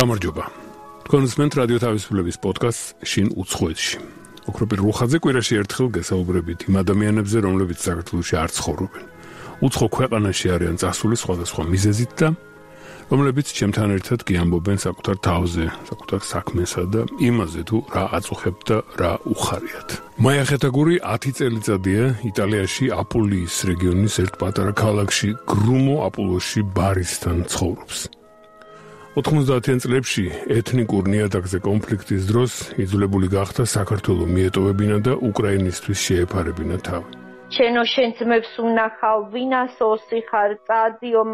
გამარჯობა. თქვენ უსმენთ რადიო თავისუფლების პოდკასტს შინ უცხოეთში. ოქროპირ რუხაძე კვირაში ერთხელ გესაუბრებით იმ ადამიანებზე, რომლებიც საქართველოში არ ცხოვრობენ. უცხო ქვეყანაში არიან წასული სხვადასხვა მიზეზით და რომლებიც ჩემთან ერთად გიამბობენ საკუთარ თავზე, საკუთარ საქმესა და იმაზე თუ რა აწუხებთ და რა უხარიათ. მაია ხეთაგური 10 წელიწადია იტალიაში აპულიის რეგიონის ერთ პატარა ქალაქში გრუმო აპულოში ბარისთან ცხოვრობს. 90-იან წლებში ეთნიკურ ნიადაგზე კონფლიქტის დროს იძულებული გახდა საქართველოს მიეტოვებინა და უკრაინისთვის შეეფარებინა თავი. შენო შენ ძმებს უნახავ, ვინას ოსი ხარ, წადიო,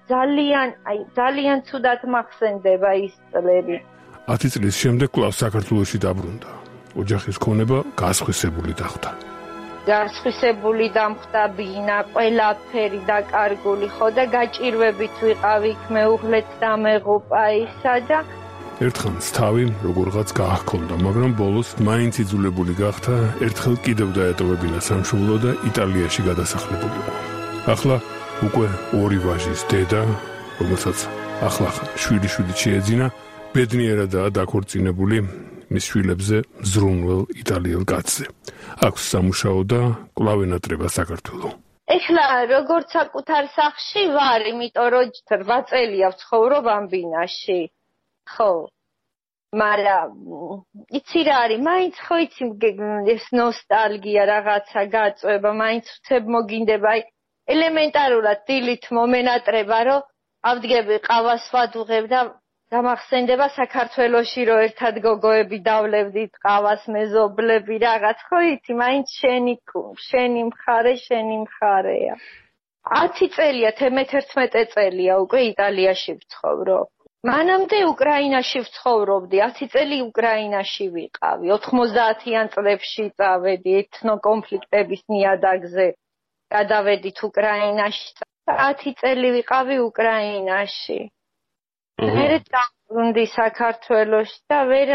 ძალიან ცუდად მახსენდება ის წლები. 10 წლის შემდეგ კვლავ საქართველოში დაბრუნდა. ოჯახის ქონება გასხვისებული დახვდა. გასხვისებული დამხვდა ბინა, ყველაფერი დაკარგული ხო და გაჭირვებით ვიყავ იქ მეუღლეც დამეღუპა ისა და ერთხანს თავი როგორღაც გააჰქონდა, მაგრამ ბოლოს მაინც იძულებული გახდა ერთხელ კიდევ დაეტოვებინა სამშობლო და იტალიაში გადასახლებულიყო. ახლა უკვე 2 ვაჟის დედა, რომელსაც ახლა შვილი შეეძინა, ბედნიერადაა დაქორწინებული მის შვილებზე მზრუნველ იტალიელ კაცზე. აქვს სამუშაო და კვლავ ენატრება საქართველოს. ეხლა როგორც საკუთარ სახლში ვარ, იმიტომ რომ 8 წელია ვცხოვრობ ამ ბინაში. ხო. მაგრამ იცი რა არის, მაინც ხო იცი ეს ნოსტალგია რაღაცა გაწובה, მაინც ვცებ მოგინდება, აი ელემენტარულად დილით მომენატრება, რომ ავდგები ყავას ვადუღებ და გამახსენდება საქართველოში რომ ერთად გოგოები დავლევდით ყავას მეზობლები რაღაც ხო იცი მაინც შენი მხარეა 10 წელია 11 წელია უკვე იტალიაში ვცხოვრობ მანამდე უკრაინაში ვცხოვრობდი 10 წელი უკრაინაში ვიყავი 90-იან წლებში წავედი ეთნოკონფლიქტების ნიადაგზე გადავედით უკრაინაში 10 წელი ვიყავი უკრაინაში მერე დაბრუნდი საქართველოში და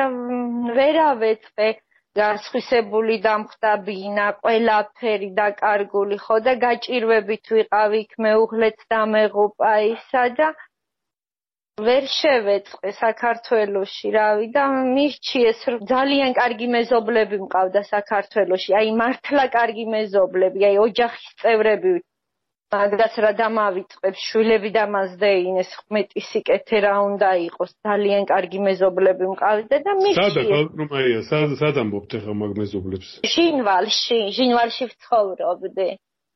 ვერავეწყე გასხვისებული დამხვდა ბინა, ყველაფერი დაკარგული ხო და გაჭირვებით ვიყავ იქ მეუღლეც დამეღუპა ისა და ვერ შევეწყე საქართველოში რავი და მირჩიეს ძალიან კარგი მეზობლები მყავდა საქართველოში, აი მართლა კარგი მეზობლები, აი ოჯახის წევრები მაგას რა დამავიწყებს შვილები და მასდეინეს მეტი სიკეთე რა უნდა იყოს ძალიან კარგი მეზობლები მყავდა და მირჩიეს სად ამბობთ ახლა მაგ მეზობლებს ჟინვალში ვცხოვრობდი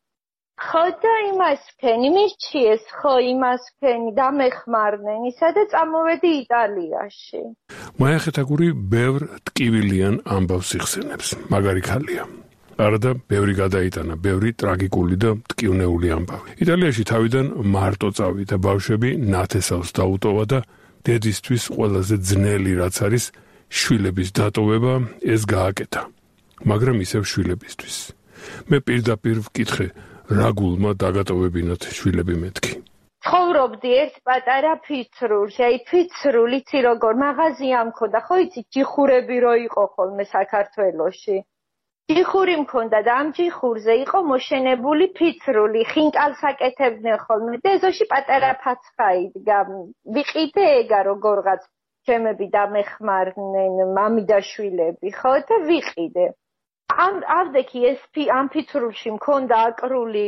ხო და იმას ვქენი მირჩიეს ხო იმას ვქენი დამეხმარნენ ისა და წამოვედი იტალიაში მაია ხეთაგური ბევრ ტკივილიან ამბავს იხსენებს მაგარი ქალია არადა ბევრი გადაიტანა, ბევრი ტრაგიკული და მტკივნეული ამბავი. იტალიაში თავიდან მარტო წავიდა ბავშვები ნათესავს დაუტოვა და დედისთვის ყველაზე ძნელი რაც არის შვილების დატოვება ეს გააკეთა. მაგრამ ისევ შვილებისთვის. მე პირდაპირ ვკითხე რა გულმა დაგატოვებინათ შვილები მეთქი. ცხოვრობდი ერთ პატარა ფიცრულში, აი ფიცრული იცი როგორ მაღაზია მქონდა, ხო იცი ჯიხურები რო იყო ხოლმე საქართველოში. ჯიხური მქონდა და ამ ჯიხურზე იყო მოშენებული ფიცრული, ხინკალს აკეთებდნენ ხოლმე და ეზოში პატარა ფაცხა იდგა. ვიყიდე ეგა როგორღაც ჩემები დამეხმარნენ მამი და შვილები, ხო და ვიყიდე. ავდექი ეს ამ ფიცრულში მქონდა აკრული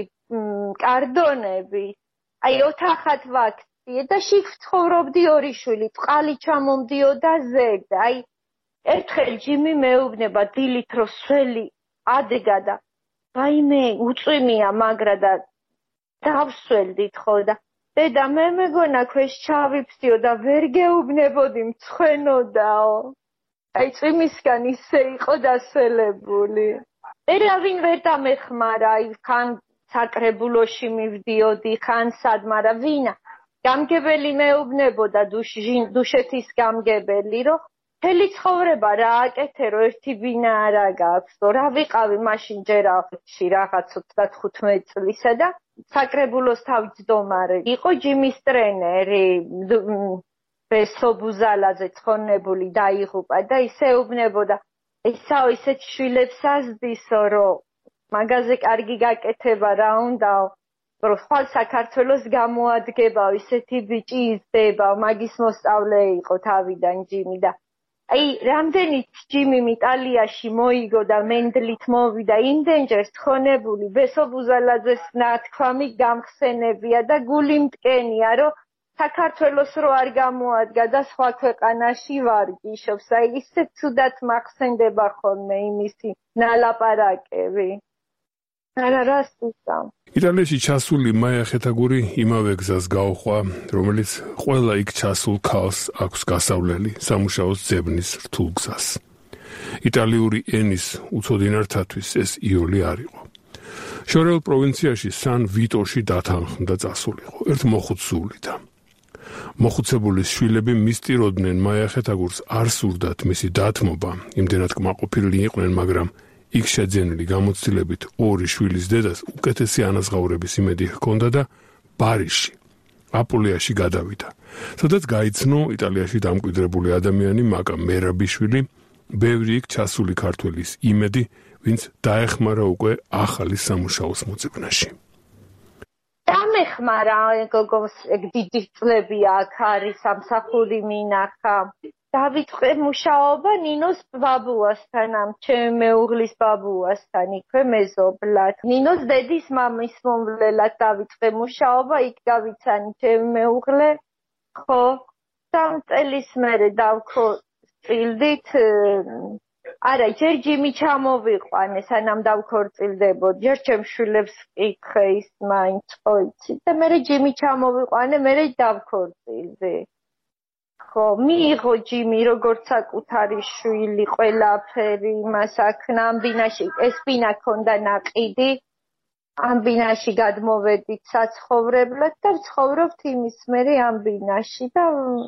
კარდონები. აი ოთახად ვაქცია და შიგ ცხოვრობდი 2 შვილი, წყალი ჩამომდიოდა ზედ. აი ერთხელ ჯიმი მეუბნება დილით რომ სველი ადგა და ვაიმე უწვიმია მაგრა და დავსველდით ხო და დედა მე მეგონა ქვეშ ჩავიფსიო და ვერ გეუბნებოდი მცხენოდაო აი წვიმისგან ისე იყო დასველებული ერავინ ვერ დამეხმარა აი ხან საკრებულოში მივდიოდი ხან სად მაგრამ ვინა გამგებელი მეუბნებოდა დუშეთის გამგებელი რომ მთელი ცხოვრება რა აკეთე რომ ერთი ბინა არა გაქვს რა ვიყავი მაშინ ჯერახში რაღაც 35 წლისა და საკრებულოს თავმჯდომარე იყო ჯიმის ტრენერი ბესობუზალაძე ცხონებული დაიღუპა და ისე უბნებოდა ესაო ისეთ შვილებს ასდისო რომ მაგაზე კარგი გაკეთება რა უნდაო ხვალ საქართველოს გამოადგება ისეთი ბიჭი იზრდება, მაგის მოსწავლე იყო თავიდან ჯიმი და აი რამდენიც ჯიმიმ იტალიაში მოიგო და მენდლით მოვიდა იმდენჯერ თხოვნებული ბესობუზალაძეს ნათქვამი გამხსენებია და გული მტკენია რომ საქართველოს რო არ გამოადგა და სხვა ქვეყანაში ვარგიშობს აი ისე ცუდად მახსენდება ხოლმე იმისი ნალაპარაკები არა რასტია იტალიაში ჩასული მაია ხეთაგური იმავე გზას გაუხვა, რომელიც ყველა იქ ჩასულ ქალს აქვს გასავლელი სამუშაოს ძებნის რთულ გზას. იტალიური ენის უცოდინართათვის ეს იოლი არ იყო. შორეულ პროვინციაში სან ვიტოში დათანხმდა წასულიყო, ერთ მოხუცულიდან. მოხუცებულის შვილები მისტიროდნენ მაია ხეთაგურს არ სურდათ მისი დათმობა, იმდენად კმაყოფილნი იყვნენ, მაგრამ იქ შეძენილი გამოცდილებით ორი შვილის დედას უკეთესი ანაზღაურების იმედი ჰქონდა და პარიზში, აპულიაში გადავიდა. სადაც გაიცნო იტალიაში დამკვიდრებული ადამიანი მაკა მერაბიშვილი, ბევრი იქ ჩასული ქართველის იმედი, ვინც დაეხმარა უკვე ახალი სამუშაოს მოძებნაში. დამეხმარა გოგოს დიდი წლებია აქ არის სამსახური მინახა. დავიწყე მუშაობა ნინოს ბაბუასთან, ამ ჩემი მეუღლის ბაბუასთან, იქვე მეზობლად. ნინოს დედის მამის მომვლელად დავიწყე მუშაობა, იქ გავიცანი ჩემი მეუღლე. ხო, 3 წელის მერე დავქორწილდით. არა, ჯერ ჯიმი ჩამოვიყვანე, სანამ დავქორწილდებოდ. ჯერ ჩემ შვილებს ვკითხე ის მაინც ხო იცი და მერე ჯიმი ჩამოვიყვანე, მერე დავქორწილდი. ხო, მიიღო ჯიმი როგორც საკუთარი შვილი, ყველაფერი მას აქნა ამ ბინაში, ეს ბინა ქონდა ნაყიდი. ამ ბინაში გადმოვედით საცხოვრებლად და ვცხოვრობთ იმის მერე ამ ბინაში და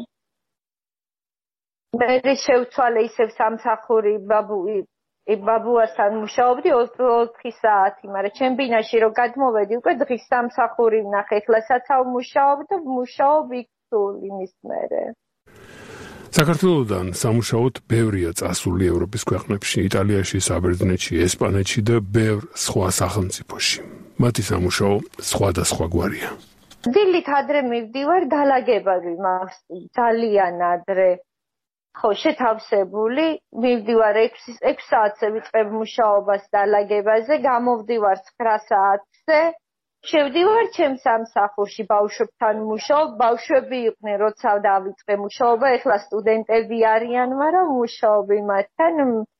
მერე შევცვალე ისევ სამსახური ბაბუასთან მუშაობდი 24 საათი, მაგრამ ჩემ ბინაში რო გადმოვედი, უკვე დღის სამსახური ვნახე, ეხლა საცავ მუშაობ და მუშაობ იქ სულ იმის მერე. საქართველოდან სამუშაოდ ბევრია წასული ევროპის ქვეყნებში, იტალიაში, საბერძნეთში, ესპანეთში და ბევრ სხვა სახელმწიფოში. მათი სამუშაო სხვადასხვაგვარია. დილით ადრე მივდივარ დალაგებაზე, ძალიან ადრე. ხო, შეთავსებული, მივდივარ 6 საათზე ვიწყებ მუშაობას დალაგებაზე, გამოვდივარ 9 საათზე. შევდივარ ჩემ სამსახურში ბავშვებთან მუშაობ, ბავშვები იყვნენ, როცა დავიწყე მუშაობა, ეხლა სტუდენტები არიან, მაგრამ მუშაობი მათთან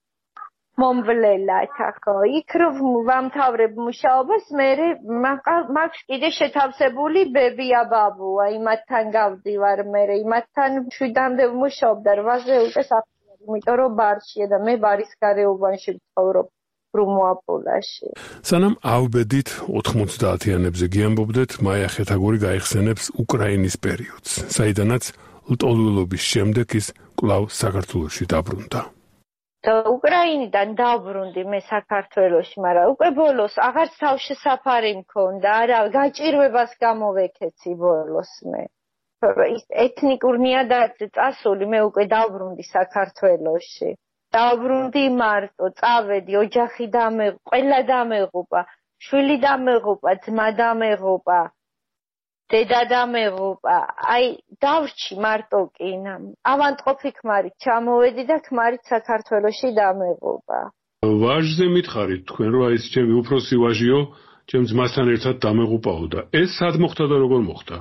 მომვლელად, ხო. იქ რომ ვამთავრებ მუშაობას, მერე მაქვს კიდე შეთავსებული ბებია ბაბუა, იმათთან გავდივარ მერე, იმათთან 7-მდე ვმუშაობ და 8-ზე უკვე საფრთხე, იმიტომ რომ ბარშია და მე ბარის გარეუბანში ვცხოვრობ. ბრუმოაპოლაში. სანამ ავბედით 90-იანებზე გიამბობდეთ, მაია ხეთაგური გაიხსენებს უკრაინის პერიოდს, საიდანაც ლტოლვილობის შემდეგ ის კვლავ საქართველოში დაბრუნდა. უკრაინიდან დაბრუნდი მე საქართველოში, მაგრამ უკვე ბოლოს აღარც თავშესაფარი მქონდა, არა, გაჭირვებას გამოვეკეცი ბოლოს მე. ის ეთნიკურ ნიადაგზე წასული მე უკვე დაბრუნდი საქართველოში. დაბრუნდი მარტო, წავედი, ოჯახი ყველა დამეღუპა, შვილი დამეღუპა, ძმა დამეღუპა, დედა დამეღუპა, აი დავრჩი მარტო კი, ავანტყოფი ქმარით ჩამოვედი და ქმარით საქართველოში დამეღუპა. ვაჟზე მითხარით თქვენ, რომ აი ეს ჩემი უფროსი ვაჟიო, ჩემ ძმასთან ერთად დამეღუპაო და ეს სად მოხდა და როგორ მოხდა?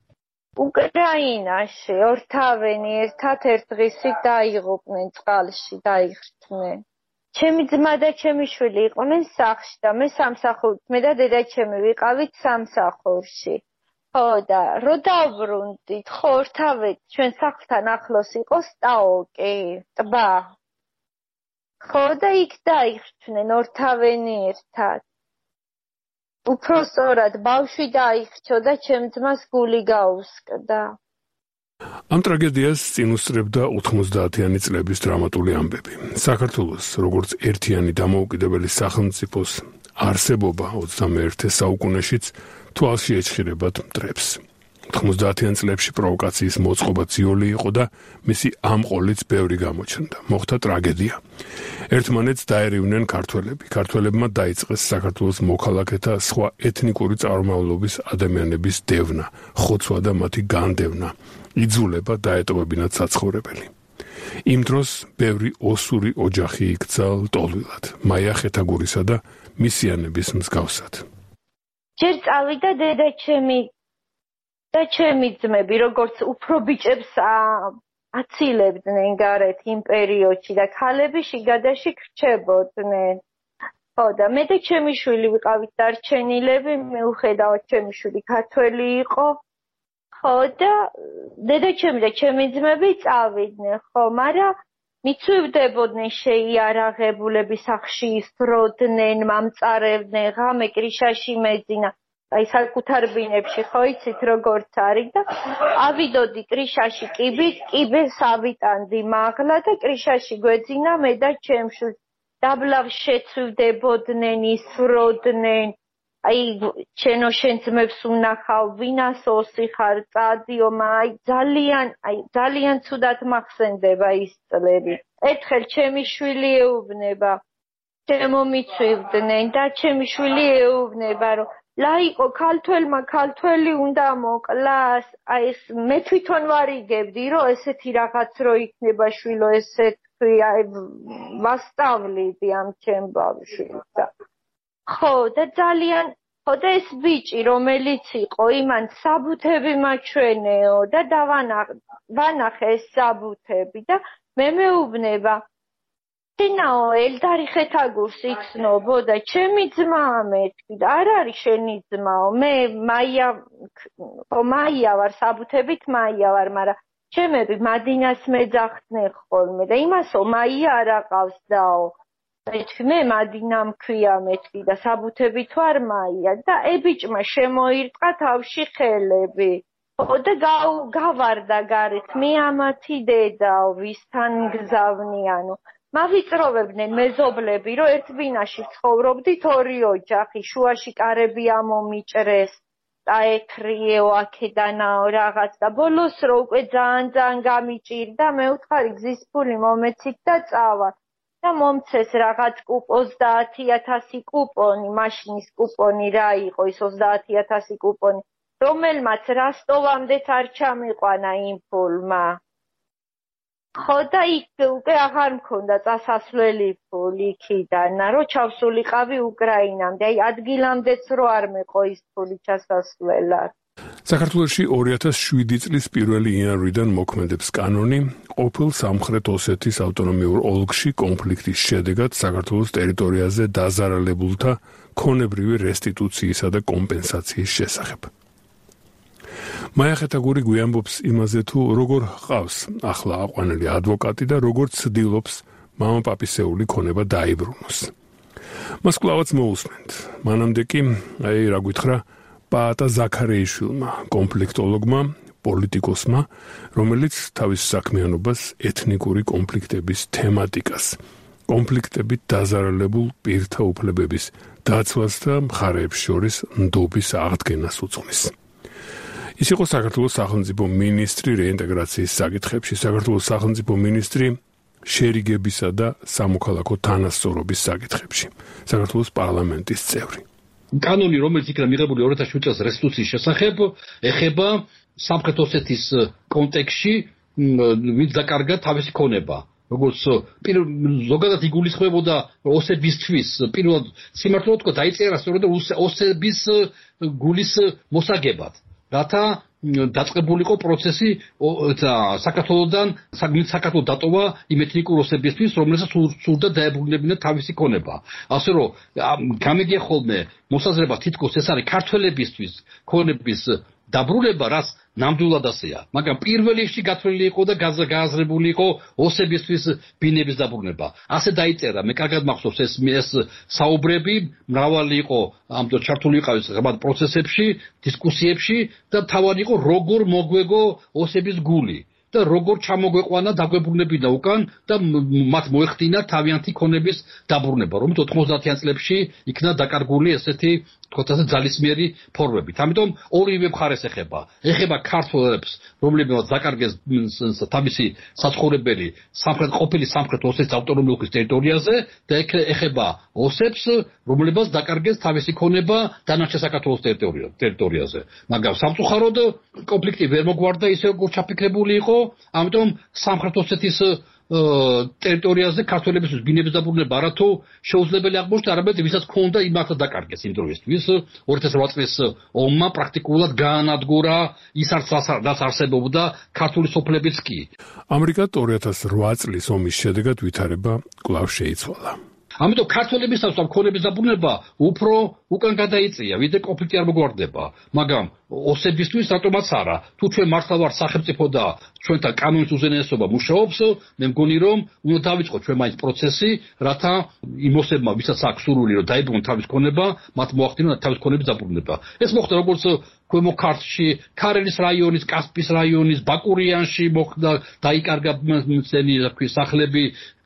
უკრაინაში ორთავენი ერთად ერთ დღისით დაიღუპნენ წყალში, დაიხსნენ. ჩემი ძმა და ჩემი შვილი იყვნენ სახლში და მე სამსახურით, მე და დედაჩემი ვიყავით სამსახურში. ხო და რო დავბრუნდით, ხო ორთავეთი ჩვენ სახლთან ახლოს იყო სტაოკი, ტბა. ხო და იქ დაიხსნენ ორთავენი ერთად. უпроსორად ბავშვი დაიხჩო და ჩემ ძმას გული გაუსკდა. ამ ტრაგედიას წინ უსწრებდა 90-იანი წლების დრამატული ამბები. საქართველოს როგორც ერთიანი დამოუკიდებელი სახელმწიფოს არსებობა 21 საუკუნეშიც თვალში ეჭხირებად მტრებს. 90-იან წლებში პროვოკაციის მოწყობა ძიოლი იყო და მისი ამ ყოლიც ბევრი გამოჩნდა. მოხდა ტრაგედია. ერთმანეთს დაერივნენ ქართველები. ქართველებმა დაიწყეს საქართველოს მოქალაქეთა სხვა ეთნიკური წარმომავლობის ადამიანების დევნა, ხოცვა და მათი განდევნა. იძულება დაეტოვებინათ საცხოვრებელი. იმ დროს ბევრი ოსური ოჯახი იქცა ლტოლვილად, მაია ხეთაგურისა და მისიანების მსგავსად. ჯერ წავიდა და ჩემი ძმები, როგორც უფრო ბიჭებს აცილებდნენ გარეთ იმ პერიოდში და ქალები შიგადაში ხრჩებოდნენ. ხო და მე და ჩემი შვილი ვიყავით დარჩენილები, მიუხედავად ჩემი შვილი ქართველი იყო. ხო და დედაჩემი და ჩემი ძმები წავიდნენ, ხო, მაგრამ მიცვივდებოდნენ შეიარაღებულები სახლში ისროდნენ, მამწარებდნენ, ღამე კრიშაში მეძინა. აი საკუთარ ბინებში ხო იცით როგორც არის და ავიდოდი კრიშაში კიბეს ავიტანდი მაღლა და კრიშაში გვეძინა მე და ჩემში დაბლავ შეცვივდებოდნენ, ისროდნენ. აი შენო შენ ძმებს უნახავ, ვინას ოსი ხარ, წადიო, აი ძალიან ცუდად მახსენდება ის წლები. ერთხელ ჩემი შვილი ეუბნება, შემომიცვივდნენ და ჩემი შვილი ეუბნება, რომ ლაიყო ქართველი უნდა მოკლას, აი ეს მე თვითონ ვარიგებდი, რომ ესეთი რაღაც რო იქნება შვილო, ესე თქვი, აი ვასწავლიდი ამ ჩემ ბავშვს. ხო და ძალიან ხო და ეს ბიჭი რომელიც იყო იმან საბუთები მაჩვენეო და ვანახე ეს საბუთები და მე მეუბნება შენაო ელდარი ხეთაგურს იცნობო და ჩემი ძმაა მეთქვი და არ არის შენი ძმაო მე მაია ვარ საბუთებით მაია ვარ მაგრამ ჩემები მადინას მეძახდნენ ხოლმე და იმასო მაია არ აყავს დაო მე მადინა მქვია მეთქვი და საბუთებით ვარ მაია და ებიჭმა შემოირტყა თავში ხელები და გავარდა გარეთ მე ამათი დედაო ვისთან გზავნიანო მავიწროვებდნენ მეზობლები რომ ერთ ბინაში ცხოვრობდით ორი ოჯახი შუაში კარები ამომიჭრეს დაეთრიეო აქედანაო რაღაც და ბოლოს რო უკვე ძალიან გამიჭირდა მე უთხარი გზის ფული მომეცით და წავა და მომცეს რაღაც 30000 კუპონი მაშინის კუპონი რა იყო ის 30000 კუპონი რომელმაც რასტოვამდეც არ ჩამიყვანა იმ ფულმა ხო და იქ უკვე აღარ მქონდა წასასვლელი ფული იქიდან რომ ჩავსულიყავი უკრაინამდე აი ადგილამდეც რო არ მეყო ის ფული ჩასასვლელად საქართველოში 2007 წლის 1 იანვრიდან მოქმედებს კანონი ყოფილ სამხრეთ ოსეთის ავტონომიურ ოლქში კონფლიქტის შედეგად საქართველოს ტერიტორიაზე დაზარალებულთა ქონებრივი რესტიტუციისა და კომპენსაციის შესახებ. მაია ხეთაგური გვიამბობს იმაზე თუ როგორ ჰყავს ახლა აყვანილი ადვოკატი და როგორ ცდილობს მამაპაპისეული ქონება დაიბრუნოს. მას კვლავაც მოусმენთ. მანამდე კი აი რა გითხრა პაატა ზაქარეიშვილმა, კონფლიქტოლოგმა, პოლიტიკოსმა, რომელიც თავის საქმიანობას ეთნიკური კონფლიქტების თემატიკას, კონფლიქტებით დაზარალებულ პირთა უფლებების დაცვას და მხარეებს შორის ნდობის აღდგენას უძღვნის. ის იყო საქართველოს სახელმწიფო მინისტრი რეინტეგრაციის საკითხებში, საქართველოს სახელმწიფო მინისტრი შერიგებისა და სამოქალაქო თანასწორობის საკითხებში, საქართველოს პარლამენტის წევრი. კანონი, რომელიც იქნა მიღებული 2007 წელს რესტიტუციის შესახებ, ეხება სამხრეთ ოსეთის კონტექსტში ვინც დაკარგა თავისი ქონება. როგორც ზოგადად იგულისხმებოდა ოსებისთვის, პირველად სიმართლე ვთქვა, დაიწერა სწორედ ოსების გულის მოსაგებად. რათა დაწყებულიყო პროცესი საქართველოსთან საქართველოს დატოვა იმ ეთნიკურ ოსებისთვის, რომელსაც სურდა დაებრუნებინა თავისი ქონება. ასე რომ გამიგია ხოლმე მოსაზრება თითქოს ეს არის ქართველებისთვის ქონების დაბრუნება, რაც ნამდვილად ასეა. მაგრამ პირველ რიგში გათვლილი იყო და გააზრებული იყო ოსებისთვის ბინების დაბრუნება. ასე დაიწერა, მე კარგად მახსოვს ეს საუბრები, მრავალი იყო ამ ჩართული იყავის ღრმად პროცესებში, დისკუსიებში და თავად იყო როგორ მოგვეგო ოსების გული და როგორ ჩამოგვეყვანა დაგვებრუნებინა უკან და მათ მოეხდინა თავიანთი ქონების დაბრუნება, რომელიც 90-იან წლებში იქნა დაკარგული ესეთი თქვათ ასე ძალისმიერი ფორმებით. ამიტომ ორივე მხარეს ეხება ქართველებს, რომლებიც დაკარგეს თავისი საცხოვრებელი ყოფილი სამხრეთ ოსეთის ავტონომიური ოლქის ტერიტორიაზე და ეხება ოსებს, რომლებიც დაკარგეს თავისი ქონება დანარჩენ საქართველოს ტერიტორიაზე. მაგრამ სამწუხაროდ კონფლიქტი ვერ მოგვარდა ისე როგორც ჩაფიქრებული იყო, ამიტომ სამხრეთ ოსეთის ტერიტორიაზე ქართველებისთვის ბინების დაბრუნება არათუ შეუძლებელი აღმოჩნდა, არამედ ვისაც ჰქონდა იმ მართლა დაკარგეს იმ დროისთვის 2008 წლის ომმა პრაქტიკულად გაანადგურა ის რაც არსებობდა ქართული სოფლებიც კი. ამერიკა 2008 წლის ომის შედეგად ვითარება კვლავ შეიცვალა. ამიტომ ქართველებისათვის ამ ქონების დაბრუნება უფრო უკან გადაიწია, ვიდრე კონფლიქტი არ მოგვარდება, მაგრამ ოსებისთვის რატომაც არა. თუ ჩვენ მართლა ვართ სახელმწიფო და ჩვენთან კანონის უზენაესობა მუშაობს, მე მგონი რომ უნდა დავიწყოთ ჩვენ მაინც პროცესი, რათა იმ ოსებმა, ვისაც აქვს სურვილი რომ დაიბრუნონ თავის ქონება, მათ მოახდინონ თავის ქონების დაბრუნება. ეს მოხდა როგორც ქვემო ქართლში, ქარელის რაიონის, კასპიის რაიონის, ბაკურიანში მოხდა, დაიკარგა სახლები,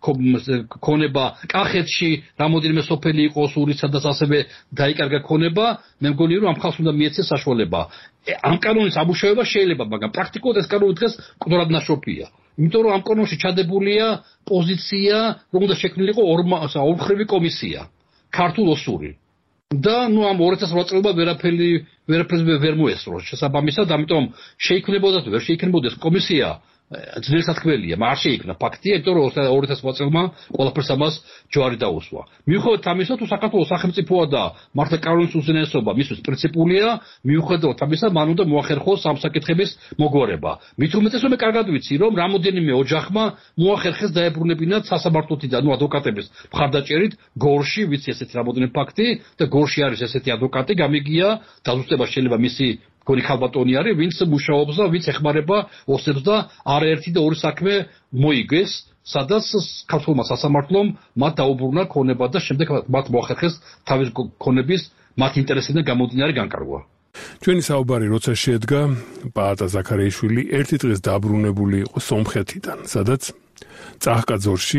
ქონება კახეთში, რამოდენიმე სოფელი იყო სურისა და ასევე დაიკარგა ქონება, მე მგონი რომ ამ ხალხს უნდა მიეცეს საშუალება. ამ კანონის ამუშავება შეიძლება, მაგრამ პრაქტიკულად ეს კანონი დღეს კვლავ ნაშრომია. იმიტომ რომ ამ კანონში ჩადებულია პოზიცია, რომ უნდა შექმნილიყო ორმხრივი კომისია, ქართულ-ოსური. და ამ 2008 წელმა ვერაფერს ვერ მოესწრო შესაბამისად, ამიტომ შეიქმნებოდა თუ ვერ შეიქმნებოდეს კომისია ძლიერ სათქმელია, მაგრამ არ შეიქმნა ფაქტია, იმიტომ რომ 2008 წელმა ყველაფერს ამას ჯვარი დაუსვა. მიუხედავად ამისა, თუ საქართველოს სახელმწიფოა და მართლა კანონის უზენაესობა მისთვის პრინციპულია, მიუხედავად ამისა, მან უნდა მოახერხოს ამ საკითხების მოგვარება. მით უმეტეს რომ მე კარგად ვიცი, რომ რამოდენიმე ოჯახმა მოახერხეს დაებრუნებინათ სასამართლოთიდან, ადვოკატების მხარდაჭერით გორში, ვიცი ესეთი რამოდენიმე ფაქტი და გორში არის ესეთი ადვოკატი, გამიგია, დაზუსტება შეიძლება მისი გონი ხალბატონი არის, ვინც მუშაობს და ვინც ეხმარება ოსებს და არაერთი და ორი საქმე მოიგეს, სადაც ქართულმა სასამართლომ მათ დაუბრუნა ქონება და შემდეგ მათ მოახერხეს თავის ქონების მათ ინტერესებიდან გამომდინარე განკარგვა. ჩვენი საუბარი როცა შედგა, პაატა ზაქარიაშვილი ერთი დღეს დაბრუნებული იყო სომხეთიდან, სადაც წახკაძორში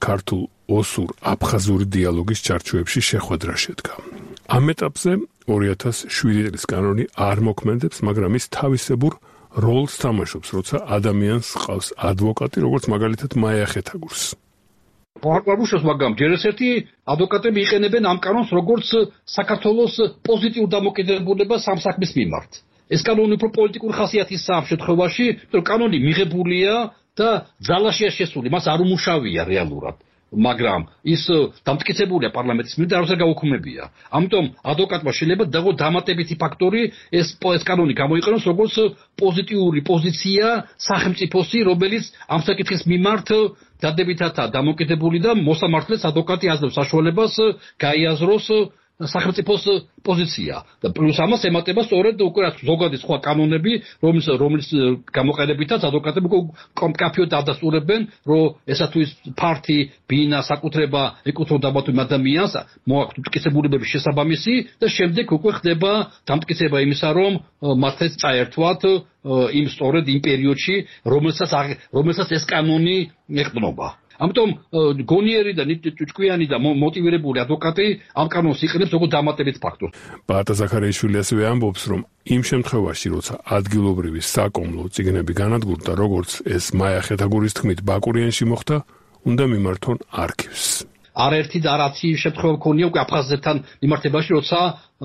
ქართულ-ოსურ-აფხაზური დიალოგის ჩარჩოებში შეხვედრა შედგა. ამ ეტაპზე 2007 წლის კანონი არ მოქმედებს, მაგრამ ის თავისებურ როლს თამაშობს, როცა ადამიანს ყავს ადვოკატი, როგორც მაგალითად მაია ხეთაგურს. ვარგუშოს, მაგრამ ჯერ ერთი ადვოკატები იყენებენ ამ კანონს როგორც საქართველოს პოზიტიურ დამოკიდებულებას ამ საქმის მიმართ. ეს კანონი უფრო პოლიტიკური ხასიათისაა ამ შემთხვევაში, რომ კანონი მიღებულია და ძალაშია შესული, მას არ უმუშავია რეალურად. მაგრამ ის დამტკიცებულია პარლამენტის მიერ და არასდროს გაუქმებია. ამიტომ ადვოკატმა შეიძლება დამატებითი ფაქტორი ეს კანონი გამოიყენოს როგორც პოზიტიური პოზიცია სახელმწიფოსი, რომელიც ამ საკითხის მიმართ დადებითადაა დამოკიდებული და მოსამართლეს ადვოკატი აძლევს საშუალებას გაიაზროს სახელმწიფოს პოზიცია და პლუს ამას ემატება სწორედ უკვე ზოგადი სხვა კანონები, რომლის გამოყენებითაც ადვოკატები კაფეოდ ადასტურებენ, რომ ესა თუ ის ფართი, ბინა, საკუთრება ეკუთვნოდა ამ ადამიანს, მოაქვთ მტკიცებულებების შესაბამისი და შემდეგ უკვე ხდება დამტკიცება იმისა, რომ მათაც წაერთვათ იმ სწორედ იმ პერიოდში, რომელსაც ეს კანონი ეყრდნობა. ამიტომ გონიერი და ჭკვიანი და მოტივირებული ადვოკატი ამ კანონს იყენებს როგორც დამატებით ფაქტორს. პაატა ზაქარიაშვილი ასევე ამბობს, რომ იმ შემთხვევაში, როცა ადგილობრივი საკომლო წიგნები განადგურდა, როგორც ეს მაია ხეთაგურის თქმით ბაკურიანში მოხდა, უნდა მიმართონ არქივს. არაერთი და არაცი შემთხვევა მქონია უკვე აფხაზეთთან მიმართებაში, როცა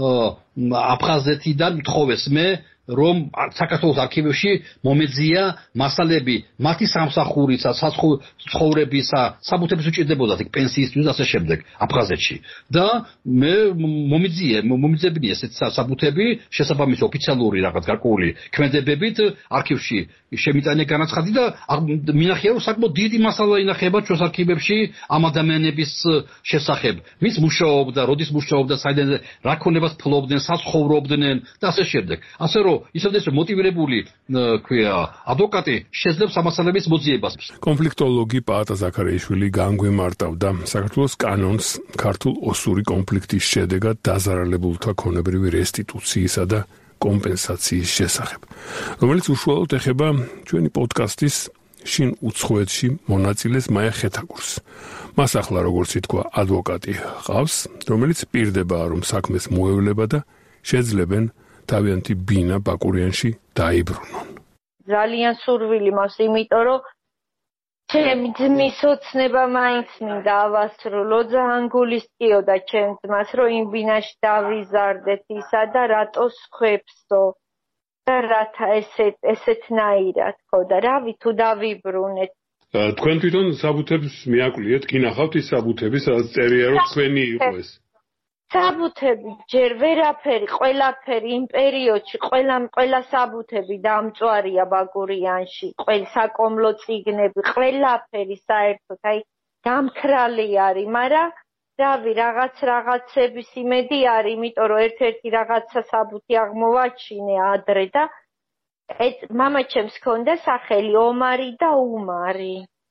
აფხაზეთიდან მთხოვეს მე რომ საქართველოს არქივებში მომეძია მასალები მათი სამსახურისა, ცხოვრებისა, საბუთების უჭირდებოდა პენსიისთვის და ასე შემდეგ აფხაზეთში. და მე მომიძებნი ესეთ საბუთები შესაბამისი ოფიციალური რაღაც გარკვეული ქმედებებით არქივში შემიტანე განაცხადი და მინახია რომ საკმაოდ დიდი მასალა ინახება ჩვენს არქივებში ამ ადამიანების შესახებ. ვინც მუშაობდა, როდის მუშაობდა, საიდან რა ქონებას ფლობდნენ, საცხოვრობდნენ და ასე შემდეგ. ასე რომ ისევ მოტივირებული ადვოკატი შეძლებს ამასალების მოძიებას. კონფლიქტოლოგი პაატა ზაქარიაშვილი განგვიმარტავდა საქართველოს კანონს ქართულ-ოსური კონფლიქტის შედეგად დაზარალებულთა ქონებრივი რესტიტუციისა და კომპენსაციის შესახებ, რომელიც უშუალოდ ეხება ჩვენი პოდკასტის შინ უცხოეთში მონაწილეს მაია ხეთაგურს. მას ახლა როგორც ითქვა, ადვოკატი ყავს, რომელიც პირდება რომ საქმეს მოევლება და შეძლებენ თავიანთი ბინა ბაკურიანში დაიბრუნონ. ძალიან სურვილი მაქვს, იმიტომ რომ ჩემი ძმის ოცნება მაინც მინდა ავასრულო, ძალიან გულისწიო და ჩემ ძმას, რომ იმ ბინაში დავიზარდეთ ისა და რატო სქვებსო და რათა ესეთნაირად ხო და რავი თუ დავიბრუნეთ. თქვენ თვითონ საბუთებს მიაკვლიეთ, გინახავთ ის საბუთები, სადაც წერია რომ თქვენი იყო ეს. საბუთები ჯერ ვერაფერი, ყველაფერი იმ პერიოდში ყველა საბუთები დამწვარია ბაკურიანში, ყველა საკომლო წიგნები, ყველაფერი საერთოდ, აი გამქრალი არის, მაგრამ რავი რაღაცების იმედი არის, იმიტომ რომ ერთ-ერთი რაღაცა საბუთი აღმოვაჩინე ადრე და მამაჩემს ჰქონდა სახელი ომარი და უმარი.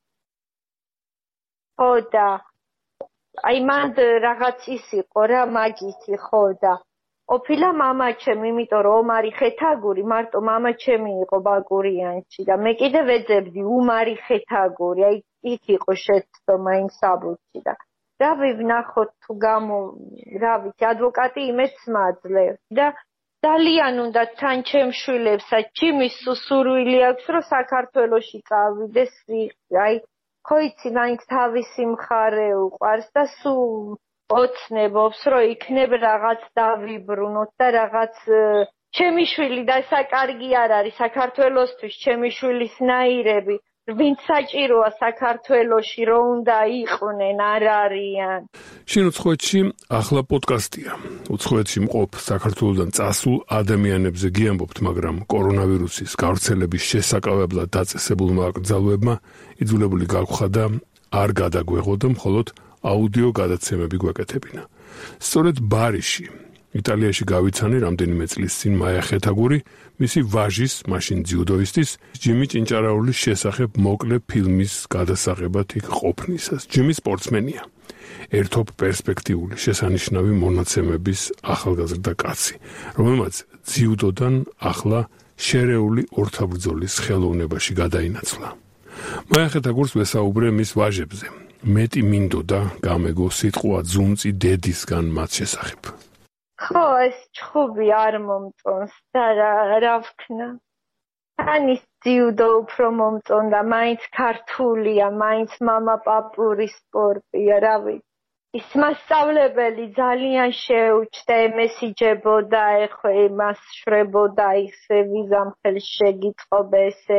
ხო და აი მან რაღაც ის იყო რა მაგისი ხო და ოფილა მამაჩემ, იმიტომ რომ ომარი ხეთაგური მარტო მამაჩემი იყო ბაკურიანში და მე კიდე ვეძებდი უმარი ხეთაგური, აი იქ იყო შეცდომა იმ საბუთში და რავი ვნახოთ თუ რა ვიცი ადვოკატი იმედს მაძლევს და ძალიან უნდა თან ჩემ შვილებსაც ჩემი სურვილი აქვს რომ საქართველოში წავიდეს აი ხო იცი მაინც თავისი მხარე უყვარს და სულ ოცნებობს რომ იქნებ რაღაც დავიბრუნოთ და რაღაც ჩემი შვილი და საკარგი არ არის საქართველოსთვის ჩემი შვილის ნაირები ვინც საჭიროა საქართველოში რომ უნდა იყვნენ არ არიან. შინ უცხოეთში ახლა პოდკასტია. უცხოეთში მყოფ საქართველოსდან წასულ ადამიანებზე გიამბობთ, მაგრამ კორონავირუსის გავრცელების შესაკავებლად დაწესებულმა აკრძალვებმა იძულებული გაგვხდა და არ გადაგვეღო, მხოლოდ აუდიო გადაცემები გვეკეთებინა. სწორედ ბარიში იტალიაში გავიცანი რამდენიმე წლის წინ მაია ხეთაგური მისი ვაჟის, მაშინ ძიუდოისტის, ჯიმი ჭინჭარაულის შესახებ მოკლე ფილმის გადასაღებად იქ ყოფნისას. ჯიმი სპორტსმენია. ერთობ პერსპექტიული, შესანიშნავი მონაცემების ახალგაზრდა კაცი, რომელმაც ძიუდოდან ახლა შერეული ორთაბრძოლის ხელოვნებაში გადაინაცვლა. მაია ხეთაგურს ვესაუბრე მის ვაჟებზე. მეტი მინდოდა გამეგო სიტყვა ძუნწი დედისგან მათ შესახებ. ხო, ეს ჩხუბი არ მომწონს და რა ვქნა. ანის ძიუდო უფრო მომწონდა, მაინც ქართულია, მაინც მამა პაპურის სპორტია, რა ვიცი. ის მასწავლებელი ძალიან შეუჩდა, მესიჯებოდა, ეხო მას შრებოდა, ისე ვიზამხელს შეგიწყობა, ესე,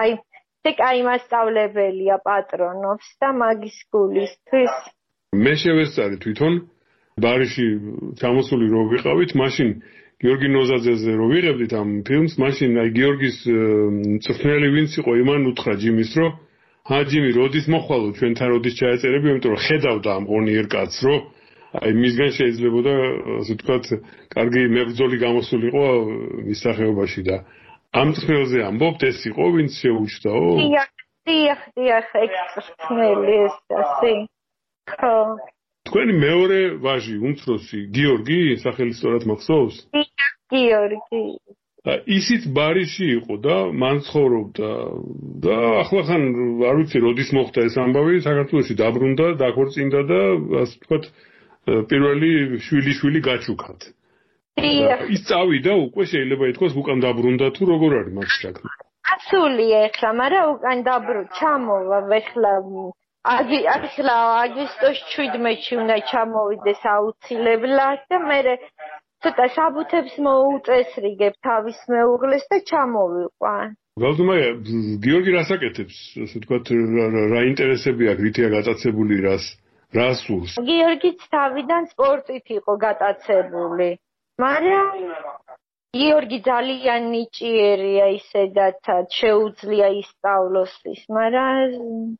კაი მასწავლებელია, პატრონობს და მაგის გულისთვის. მე შევესწარი თვითონ ბარიში ჩამოსული რო ვიყავით, მაშინ გიორგი ნოზაძეზე რო ვიღებდით ამ ფილმს, მაშინ აი გიორგის მწვრთნელი ვინც იყო, იმან უთხრა ჯიმის, რომ ჯიმი, როდის მოხვალო ჩვენთან, როდის ჩაეწერები, იმიტომ რომ ხედავდა ამ ღონიერ კაცს, რომ აი მისგან შეიძლებოდა, ასე ვთქვათ, კარგი მებრძოლი გამოსულიყო მის სახეობაში და ამ მწვრთნელზე ამბობთ, ეს იყო ვინც შეუჩდაო? დიახ, ექსპერტნელი ეს ასე. ხო. თქვენი მეორე ვაჟი, უმცროსი, გიორგი, სახელი სწორად მახსოვს? გიორგი. ისიც ბარიში იყო და მან ცხოვრობდა და ახლახან არ ვიცი როდის მოხდა ეს ამბავი, საქართველოში დაბრუნდა, დაქორწინდა და ასე ვთქვათ, პირველი შვილი გაჩუქათ. ის წავიდა უკვე შეიძლება ითქვას უკან დაბრუნდა თუ როგორ არის მაგ საქმე? ასულია ეხლა, მაგრამ უკან ჩამოვა ეხლა ახლა აგვისტოს 17-ში უნდა ჩამოვიდეს აუცილებლად და მე ცოტა საბუთებს მოუწესრიგებ თავის მეუღლეს და ჩამოვიყვან. გალდუმაია, გიორგი რას აკეთებს, ასე ვთქვათ, რა ინტერესები აქვს, რითია გატაცებული, რა სურს? გიორგიც თავიდან სპორტით იყო გატაცებული. მაგრამ გიორგი ძალიან ნიჭიერია ისედაც შეუძლია ისწავლოს ის, მაგრამ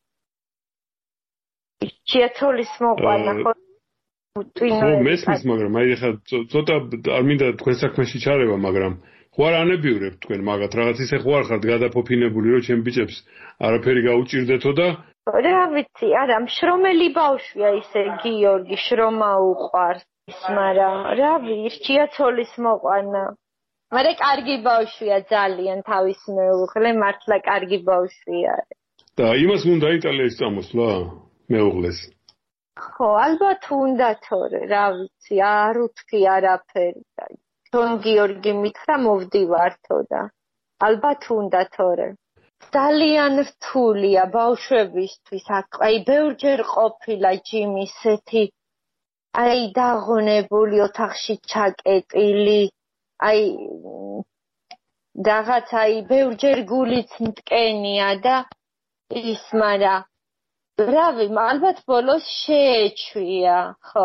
შეცოლის მოყვანა ხო მესმის, მაგრამ აი ხა ცოტა არ მინდა თქვენ საქმეში ჩარევა, მაგრამ ხო არ ანებიურებ თქვენ მაგათ რაღაც ისე ხო არ ხართ გადაფოფინებული რომ ჩემ ბიჭებს არაფერი გაუჭirdეთო და რა ვიცი, არა, შრომელი ბავშვია ისე გიორგი, შრომა უყვარს ის, მაგრამ რავი, შეცოლის მოყვანა. მაგრამ კარგი ბავშვია ძალიან თავის მეუღლე, მართლა კარგი ბავშვია. და იმას უნდა იტალიაში წამოსვლა მეუღლეს. ხო, ალბათ უნდა თორე, რა ვიცი, არ უთქი არაფერი. თონ გიორგი მითხრა მოვდივართო და ალბათ უნდა თორე. ძალიან რთულია ბავშვებისთვის, აი ბევრჯერ ყოფილა ჯიმი ესეთი, აი დაღონებული ოთახში ჩაკეტილი, აი რაღაც აი ბევრჯერ გულიც მტკენია და ის, მაგრამ რავი, ალბათ ბოლოს შეეჩვია, ხო.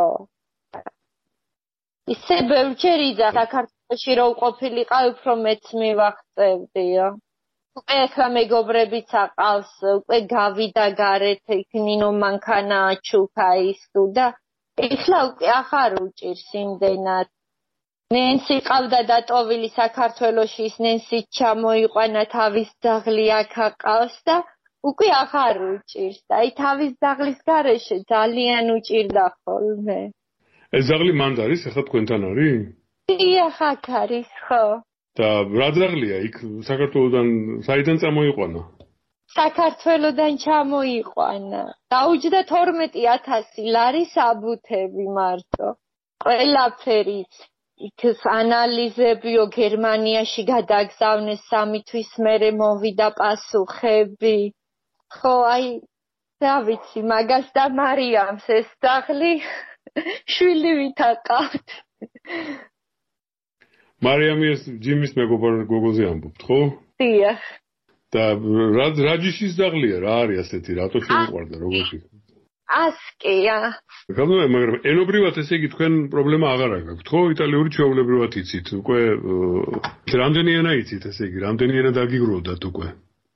ისე ბევრჯერ იძახ საქართველოში რო ყოფილიყავ, უფრო მეც მივახწევდიო. უკვე ახლა მეგობრებიც აყავს, უკვე გავიდა გარეთ, იქ ნინო მანქანა ჩუქა ის თუ და ეხლა უკვე ახარ უჭირს იმდენად. ნენსი ყავდა დატოვილი საქართველოში, ის ნენსი ჩამოიყვანა თავის ძაღლი აქ აყავს და უკვე ახარ უჭირს. აი თავის ძაღლის გარეშე ძალიან უჭირდა ხოლმე. ეს ძაღლი მანდ არის, ახლა თქვენთან არის? დიახ, აქ არის, ხო. და რა ძაღლია იქ საქართველოდან საიდან წამოიყვანა? საქართველოდან ჩამოიყვანა. დაუჯდა 12,000 ლარის აბუთები მარტო. ყველაფერი იქ ანალიზებიო გერმანიაში გადაგზავნეს 3 თვის მერე მოვიდა პასუხები. ხო, აი, რა ვიცი, მაგას და მარიამს ეს ძაღლი შვილი ვითაყავთ. მარიამი ეს ჯიმის მეგობარ გოგოზე ამბობთ, ხო? დიახ. და რა ჯიშის ძაღლია, რა არის ასეთი, რატო შეუყვარდა, როგორი? ასკია. ხალხო, მაგრამ ენობრივად ესე იგი თქვენ პრობლემა აღარ აქვს, ხო? იტალიური ჩვეულებრივად იცით, უკვე რამდენი ენა იცით, ესე იგი, რამდენი ენა დაგიგროვდათ უკვე?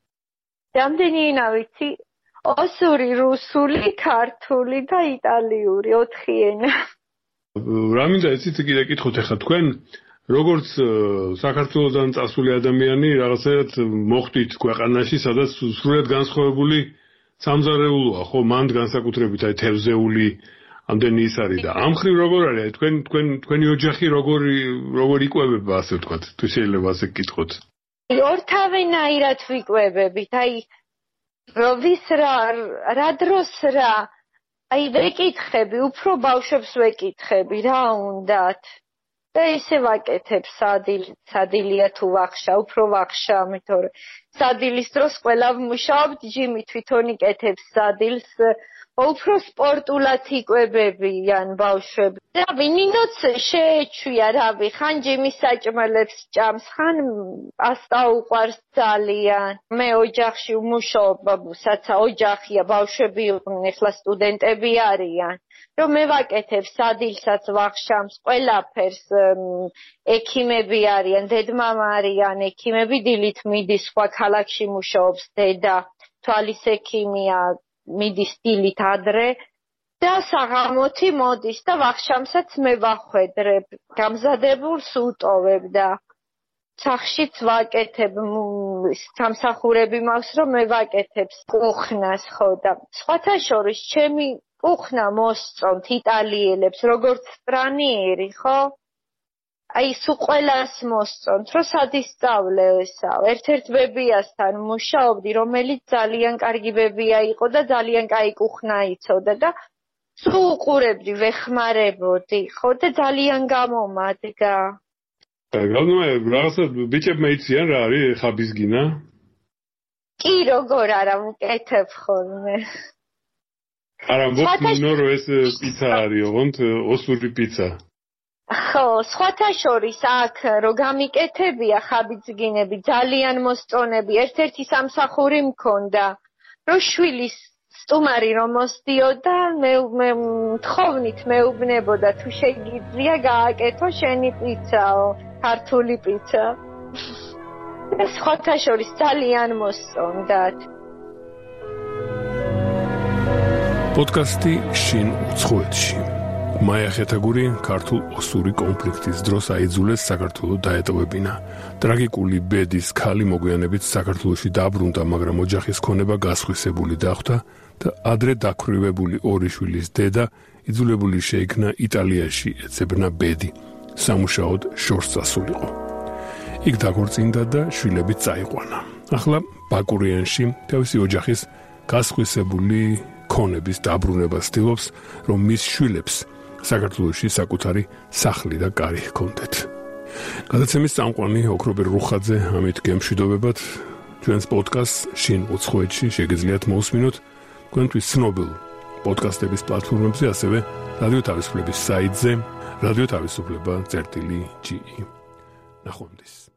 რამდენი ენა ვიცი? ოსური, რუსული, ქართული და იტალიური, 4 ენა. რა მინდა იცით კიდე კითხოთ ახლა თქვენ როგორც საქართველოსდან წასული ადამიანი რაღაცად მოხდით ქვეყანაში, სადაც სრულად განსხვავებული სამზარეულოა, ხო, მანდ განსაკუთრებით აი თევზეული ამდენი ის არის და ამ ხრივ როგორ არის? თქვენი ოჯახი როგორ იკვებება, ასე ვთქვათ, თუ შეიძლება ასე გკითხოთ. ორთავენაირად ვიკვებებით, აი ვის რა დროს რა, აი ვეკითხები, უფრო ბავშვებს ვეკითხები, რა უნდათ? და ისე ვაკეთებ სადილია თუ ვახშა, უფრო ვახშა, მეთორე სადილის დროს ყველა ვმუშაობთ, ჯიმი თვითონ იკეთებს სადილს, უფრო სპორტულად იკვებებიან ბავშვები. რავი, ნინოც შეეჩვია, რავი, ხან ჯიმის საჭმელებს ჭამს, ხან პასტა უყვარს ძალიან. მე ოჯახში ვმუშაობ, საცა ოჯახია, ბავშვები იყვნენ, ახლა სტუდენტები არიან. რომ მე ვაკეთებ სადილსაც ვახშამს, ყველაფერს ექიმები არიან, დედმამა არიან, ექიმები დილით მიდის, სხვა ქალაქში მუშაობს დედა, თვალის ექიმია, მიდის დილით ადრე და საღამოთი მოდის და ვახშამსაც მე ვახვედრებ, გამზადებულს უტოვებ და სახშიც ვაკეთებ, სამსახურები მაქვს, რომ მე ვაკეთებ კუხნას, ხო და სხვათა შორის ჩემი კუხნა მოსწონთ იტალიელებს, როგორც სტრანიერი, ხო? აი, სულ ყველას მოსწონთ, რომ სადისწავლე ესა. ერთ-ერთ ბებიასთან მუშაობდი, რომელიც ძალიან კარგი ბებია იყო და ძალიან კაი კუხნა იცოდა და სულ უყურებდი, ვეხმარებოდი, ხო და ძალიან გამომადგა. გავლენა რაღაცა ბიჭებმა იციან რა არის ხაბიზგინა? კი, როგორ არა, ვუკეთებ ხოლმე. არა, მოგწონო რომ ეს პიცა არის, ოღონდ ოსური პიცა. ხო, სხვათა შორის აქ რო გამიკეთებია ხაბიძგინები, ძალიან მოსწონები. ერთ-ერთი სამსახური მქონდა, რომ შვილის სტუმარი რომ მოსდიოდა, მე თხოვნით მეუბნებოდა, თუ შეგიძლია გააკეთო შენი პიცაო, ქართული პიცა. სხვათა შორის ძალიან მოსწონდათ. პოდკასტი შინ უცხოეთში. მაია ხეთაგური ქართულ ოსური კონფლიქტის დროს აიძულეს საქართველოს დაეტოვებინა. ტრაგიკული ბედის ქალი მოგვიანებით საქართველოში დაბრუნდა, მაგრამ ოჯახის ქონება გასხვისებული დახვდა და ადრე დაქვრივებული ორი შვილის დედა იძულებული შეიქნა იტალიაში ეცებნა ბედი. სამუშაოდ შორს წასულიყო. იქ დაქორწინდა და შვილები წაიყვანა. ახლა ბაკურიანში თავისი ოჯახის გასხვისებული ქონების დაბრუნებას ცდილობს, რომ მის შვილებს საქართველოში საკუთარი სახლი და კარი ჰქონდეთ. გადაცემის წამყვანი ოქრობერ რუხაძე ამით გემშვიდობებად ჩვენს პოდკასტს შინ უცხოეთში შეგიძლიათ მოусმინოთ თქვენთვის ცნობილ პოდკასტების პლატფორმებზე, ასევე რადიო თავისუფლების საიტზე, რადიო თავისუფლება.ge. ნახვამდის.